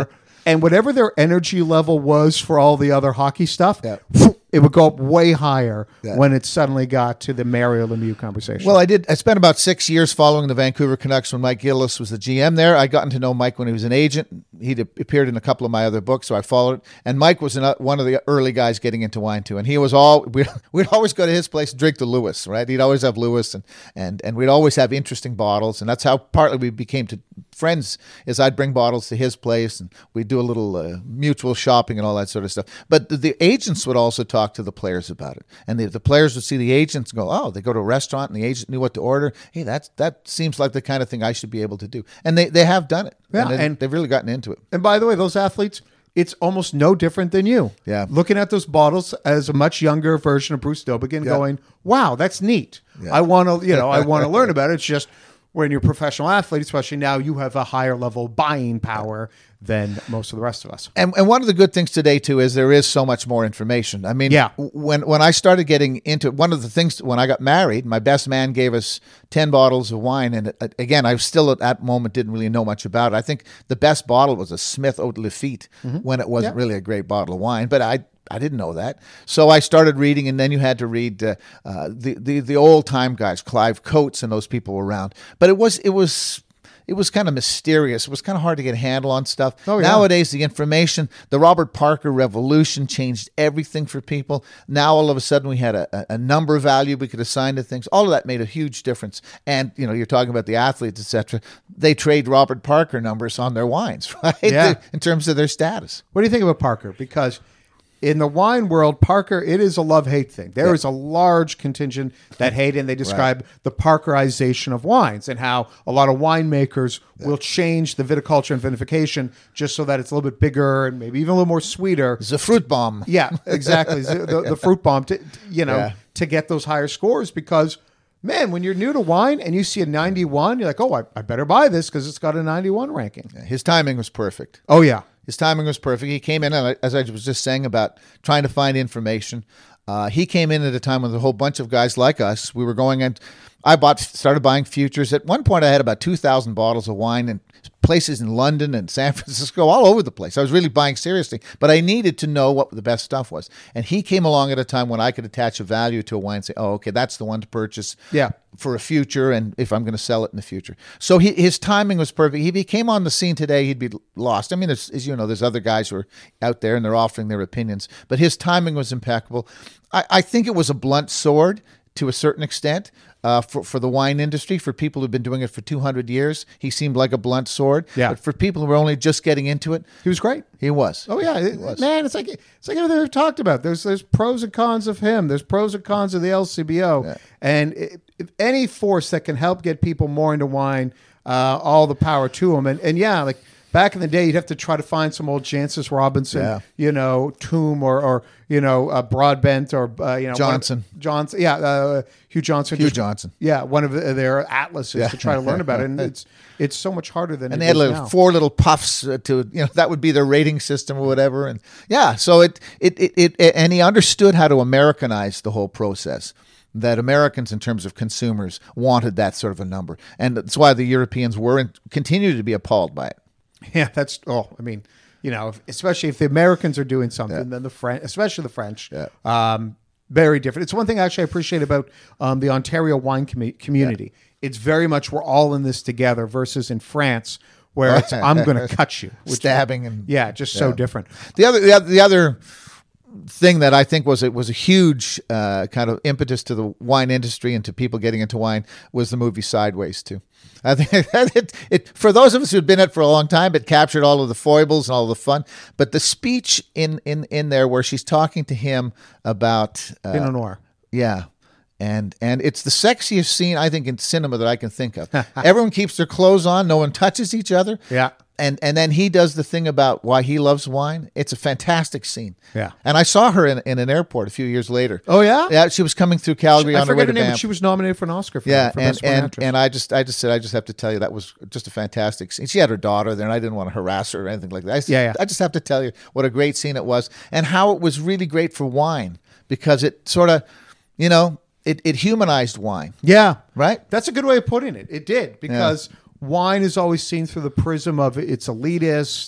and whatever their energy level was for all the other hockey stuff, Yeah. it would go up way higher Yeah. when it suddenly got to the Mario Lemieux conversation. Well, I did. I spent about six years following the Vancouver Canucks when Mike Gillis was the G M there. I'd gotten to know Mike when he was an agent. He'd appeared in a couple of my other books, so I followed it. And Mike was an, one of the early guys getting into wine too. And he was all we'd, we'd always go to his place and drink the Lewis, right? He'd always have Lewis, and and and we'd always have interesting bottles. And that's how partly we became to friends. Is I'd bring bottles to his place, and we'd do a little uh, mutual shopping and all that sort of stuff. But the, the agents would also talk to the players about it, and the, the players would see the agents and go, "Oh, they go to a restaurant and the agent knew what to order. Hey, that's that seems like the kind of thing I should be able to do." And they, they have done it. Yeah, and, they, and- they've really gotten into it. And by the way, those athletes, it's almost no different than you. Yeah. Looking at those bottles as a much younger version of Bruce Dobigan, Yeah. going, "Wow, that's neat. Yeah. I want to, you know, I want to learn about it." It's just when you're a professional athlete, especially now, you have a higher level buying power than most of the rest of us. And, and one of the good things today too is there is so much more information. I mean, Yeah. when when I started getting into it, one of the things when I got married, my best man gave us ten bottles of wine, and it, again, I still at that moment didn't really know much about it. I think the best bottle was a Smith Haute Lafite when it wasn't Yeah. really a great bottle of wine, but I. I didn't know that, so I started reading, and then you had to read uh, uh, the the the old time guys, Clive Coates, and those people were around. But it was it was it was kind of mysterious. It was kind of hard to get a handle on stuff. Oh, yeah. Nowadays, the information, the Robert Parker revolution changed everything for people. Now, all of a sudden, we had a, a number value we could assign to things. All of that made a huge difference. And, you know, you're talking about the athletes, et cetera. They trade Robert Parker numbers on their wines, right? Yeah. In terms of their status. What do you think about Parker? Because in the wine world, Parker, it is a love-hate thing. There Yeah. is a large contingent that hate, and they describe the Parkerization of wines and how a lot of winemakers will change the viticulture and vinification just so that it's a little bit bigger and maybe even a little more sweeter. It's a fruit bomb. Yeah, exactly. the, the, the fruit bomb, to, you know, Yeah. to get those higher scores because, man, when you're new to wine and you see a ninety-one, you're like, oh, I, I better buy this because it's got a ninety-one ranking. His timing was perfect. Oh, yeah. His timing was perfect. He came in, and as I was just saying about trying to find information, uh, he came in at a time when a whole bunch of guys like us, we were going and I bought, started buying futures. At one point, I had about two thousand bottles of wine in places in London and San Francisco, all over the place. I was really buying seriously, but I needed to know what the best stuff was. And he came along at a time when I could attach a value to a wine and say, oh, okay, that's the one to purchase. Yeah. For a future, and if I'm going to sell it in the future. So he, his timing was perfect. If he came on the scene today, he'd be lost. I mean, as, as you know, there's other guys who are out there and they're offering their opinions, but his timing was impeccable. I, I think it was a blunt sword to a certain extent uh, for, for the wine industry, for people who've been doing it for two hundred years. He seemed like a blunt sword. Yeah. But for people who were only just getting into it, He was great. he was. Oh yeah, it- man, it's like it's like everything we've talked about. There's there's pros and cons of him. There's pros and cons of the L C B O, Yeah. and if, if any force that can help get people more into wine, uh, all the power to them. And and yeah, like back in the day, you'd have to try to find some old Jancis Robinson, Yeah. you know, tomb or or you know uh, Broadbent or uh, you know Johnson. one of- Johnson, yeah, uh, Hugh Johnson, Hugh just- Johnson. yeah, one of their atlases Yeah. to try to learn about it, and it's it's so much harder than And it they had is little, now. four little puffs uh, to, you know, that would be their rating system or whatever. And yeah, so it, it, it, it, and he understood how to Americanize the whole process. That Americans, in terms of consumers, wanted that sort of a number. And that's why the Europeans were and continue to be appalled by it. Yeah, that's oh, I mean, you know, if, especially if the Americans are doing something, then the French, especially the French, Yeah. um, very different. It's one thing actually I appreciate about um, the Ontario wine com- community. It's very much we're all in this together versus in France where it's I'm going to cut you, which, Stabbing and yeah, just so Yeah. different. The other, the other, the other thing that I think was it was a huge uh, kind of impetus to the wine industry and to people getting into wine was the movie Sideways too. I think it, it for those of us who've been in it for a long time, it captured all of the foibles and all the fun. But the speech in in in there where she's talking to him about uh, Pinot Noir. yeah. And and it's the sexiest scene, I think, in cinema that I can think of. Everyone keeps their clothes on. No one touches each other. Yeah. And and then he does the thing about why he loves wine. It's a fantastic scene. Yeah. And I saw her in, in an airport a few years later. Oh yeah, Yeah, she was coming through Calgary I on her way forget to her name, Banff. but she was nominated for an Oscar for, Yeah, for and Best Supporting and, Actress. and I just I just said I just have to tell you that was just a fantastic scene. She had her daughter there, and I didn't want to harass her or anything like that. I, s- Yeah, yeah. I just have to tell you what a great scene it was, and how it was really great for wine because it sort of, you know, it, it humanized wine, yeah, right? that's a good way of putting it. It did because wine is always seen through the prism of it's elitist.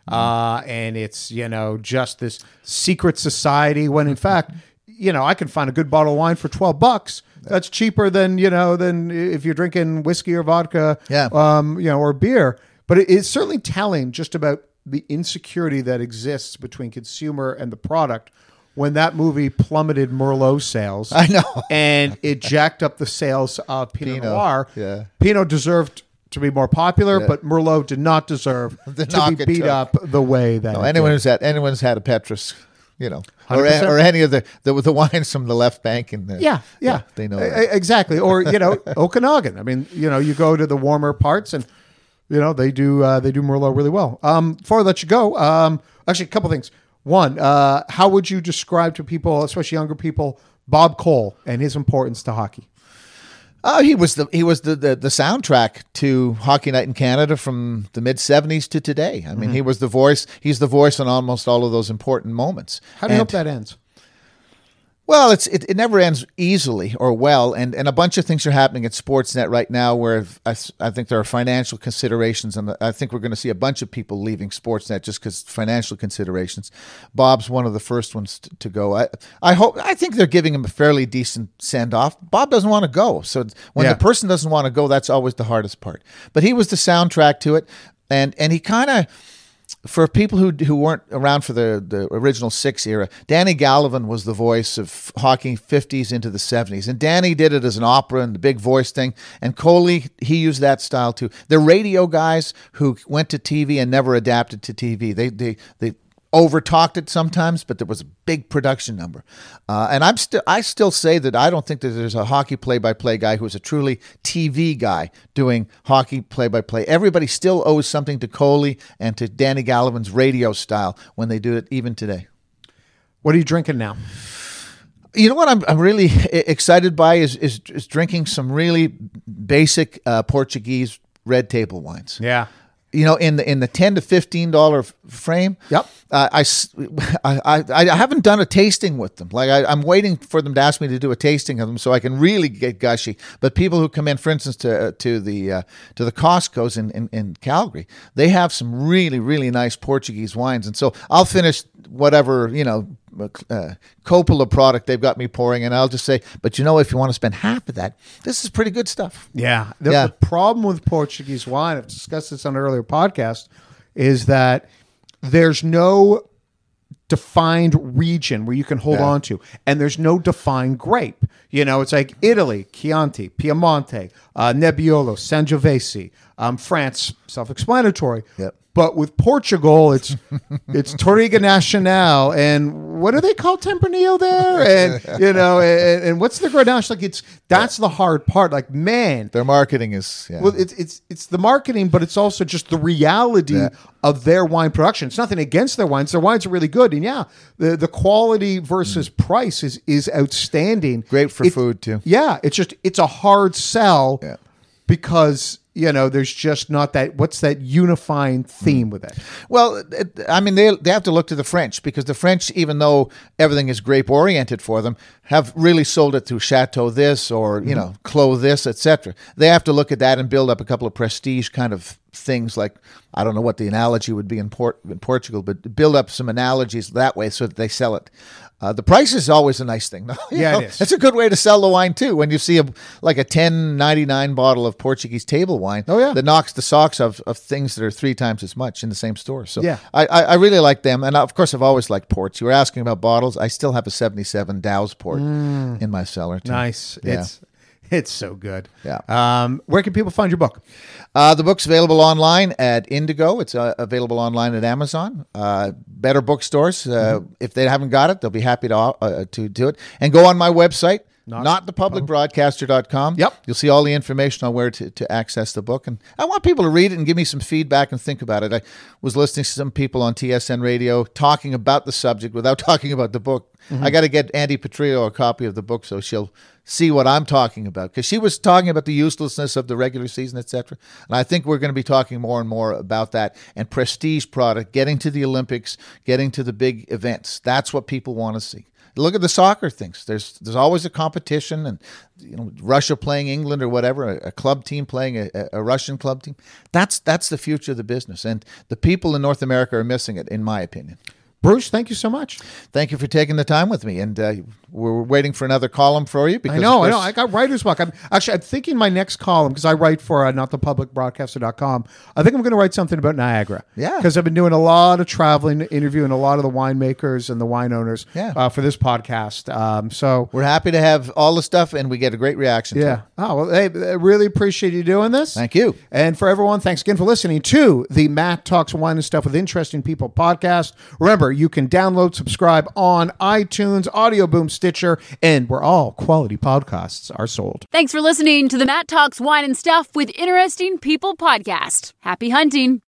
uh, and it's, you know, just this secret society when in fact, you know, I can find a good bottle of wine for twelve bucks. That's cheaper than, you know, than if you're drinking whiskey or vodka, Yeah. um, you know, or beer. But it, it's certainly telling just about the insecurity that exists between consumer and the product when that movie plummeted Merlot sales. I know. And it jacked up the sales of Pinot, Pinot, Noir. yeah. Pinot deserved to be more popular, Yeah. but Merlot did not deserve The to knock be it beat took. up the way that No, it anyone did. who's had anyone's had a Petrus, you know, or, one hundred percent. or any of the, the the wines from the left bank and the, Yeah, yeah, they know E- that. exactly. Or you know, Okanagan. I mean, you know, you go to the warmer parts, and you know they do uh, they do Merlot really well. Um, before I let you go, um, actually, a couple things. One, uh, how would you describe to people, especially younger people, Bob Cole and his importance to hockey? Oh, he was the he was the, the, the soundtrack to Hockey Night in Canada from the mid seventies to today. I mean, Mm-hmm. he was the voice. He's the voice on almost all of those important moments. How do you And- hope that ends? Well, it's it, it never ends easily or well, and, and a bunch of things are happening at Sportsnet right now where I, I think there are financial considerations, and I think we're going to see a bunch of people leaving Sportsnet just because financial considerations. Bob's one of the first ones to, to go. I I hope I think they're giving him a fairly decent send off. Bob doesn't want to go, so when Yeah. the person doesn't want to go, that's always the hardest part. But he was the soundtrack to it, and and he kind of. For people who who weren't around for the, the original Six era, Danny Gallivan was the voice of hockey fifties into the seventies. And Danny did it as an opera and the big voice thing. And Coley, he used that style too. They're radio guys who went to T V and never adapted to T V. They they they over-talked it sometimes, but there was a big production number. Uh, and I'm still I still say that I don't think that there's a hockey play-by-play guy who's a truly T V guy doing hockey play-by-play. Everybody still owes something to Coley and to Danny Gallivan's radio style when they do it even today. What are you drinking now? You know what I'm I'm really excited by is is, is drinking some really basic uh, Portuguese red table wines. Yeah. You know, in the in the ten to fifteen dollar frame. Yep. Uh, I, s- I, I I haven't done a tasting with them. Like I, I'm waiting for them to ask me to do a tasting of them so I can really get gushy. But people who come in, for instance, to uh, to the uh, to the Costco's in, in in Calgary, they have some really really nice Portuguese wines, and so I'll finish whatever you know. Uh, Coppola product they've got me pouring, and I'll just say, but you know, if you want to spend half of that, this is pretty good stuff. Yeah. The, Yeah. the problem with Portuguese wine, I've discussed this on an earlier podcast, is that there's no defined region where you can hold Yeah. on to, and there's no defined grape. You know, it's like Italy, Chianti, Piemonte, uh, Nebbiolo, Sangiovese, um, France, self-explanatory. Yep. But with Portugal, it's it's Torriga Nacional, and what do they call Tempranillo there? And you know, and, and what's the Grenache? Like it's that's the hard part. Like man, Their marketing is yeah. well, it's it's it's the marketing, but it's also just the reality Yeah. of their wine production. It's nothing against their wines; their wines are really good, and yeah, the the quality versus price is is outstanding. Great for It- food too. Yeah, it's just it's a hard sell Yeah. because you know there's just not that. What's that unifying theme with it? Well, it, I mean, they they have to look to the French because the French, even though everything is grape oriented for them, have really sold it through Chateau this or you know Clos this, et cetera. They have to look at that and build up a couple of prestige kind of things. Like I don't know what the analogy would be in, Port, in Portugal, but build up some analogies that way so that they sell it. Uh, the price is always a nice thing. You Yeah, it know, is. It's a good way to sell the wine too. When you see a like a ten ninety-nine bottle of Portuguese table wine, Oh, yeah. that knocks the socks of, of things that are three times as much in the same store. So Yeah. I, I, I really like them, and of course I've always liked ports. You were asking about bottles. I still have a seventy-seven Dow's port in my cellar. Too. Nice. Yeah. It's it's so good. Yeah. Um, where can people find your book? Uh, the book's available online at Indigo. It's uh, available online at Amazon. Uh, better bookstores. Uh, Mm-hmm. If they haven't got it, they'll be happy to uh, to do it. And go on my website, Not- not the public broadcaster dot com. Yep. You'll see all the information on where to, to access the book. And I want people to read it and give me some feedback and think about it. I was listening to some people on T S N radio talking about the subject without talking about the book. Mm-hmm. I got to get Andy Petrillo a copy of the book so she'll see what I'm talking about, because she was talking about the uselessness of the regular season, et cetera. And I think we're going to be talking more and more about that and prestige product, getting to the Olympics, getting to the big events. That's what people want to see. look at the soccer things. There's there's always a competition, and you know, Russia playing England or whatever, a, a club team playing a, a Russian club team. That's that's the future of the business, and the people in North America are missing it, in my opinion. Bruce, thank you so much. Thank you for taking the time with me, and uh, we're waiting for another column for you. Because I know, of course, I know. I got writer's block. I'm actually I'm thinking my next column, because I write for uh, not the public broadcaster dot com. I think I'm going to write something about Niagara. Yeah. Because I've been doing a lot of traveling, interviewing a lot of the winemakers and the wine owners Yeah. uh, for this podcast. Um, so we're happy to have all the stuff, and we get a great reaction. to yeah. it. Oh, well, hey, I really appreciate you doing this. Thank you. And for everyone, thanks again for listening to the Matt Talks Wine and Stuff with Interesting People podcast. Remember, you can download, subscribe on iTunes, Audio Boom, Stitcher, and where all quality podcasts are sold. Thanks for listening to the Matt Talks Wine and Stuff with Interesting People podcast. Happy hunting.